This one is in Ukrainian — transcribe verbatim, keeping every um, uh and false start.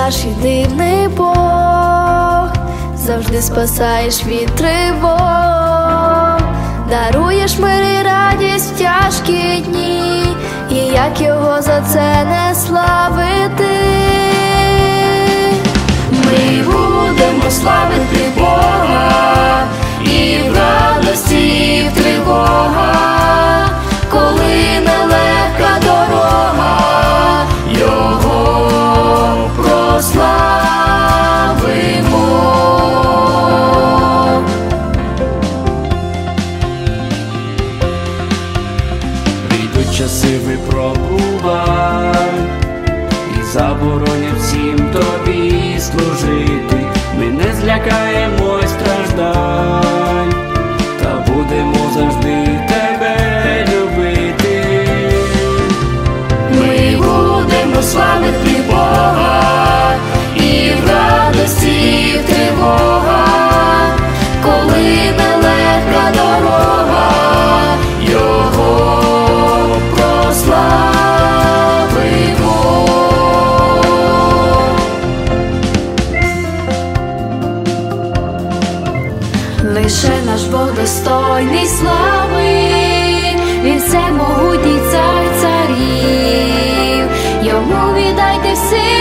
наш дивний Бог, завжди спасаєш від тривог, даруєш мир і радість в тяжкі дні, і як його за це не славити. Ми будемо славити Бога і в радості, і в тривогах, коли нелегка дорога, Його прославимо. Прийдуть часи випробувань і заборонять всім тобі служити. Ми не злякаємось страждань, та будемо завжди тебе любити. Ми будемо славити Бога і в радості, і в тривогах, коли нелегка дорога, Його прославимо. Лише наш Бог достойний слави, Він всемогутній цар царів, Йому віддайте всі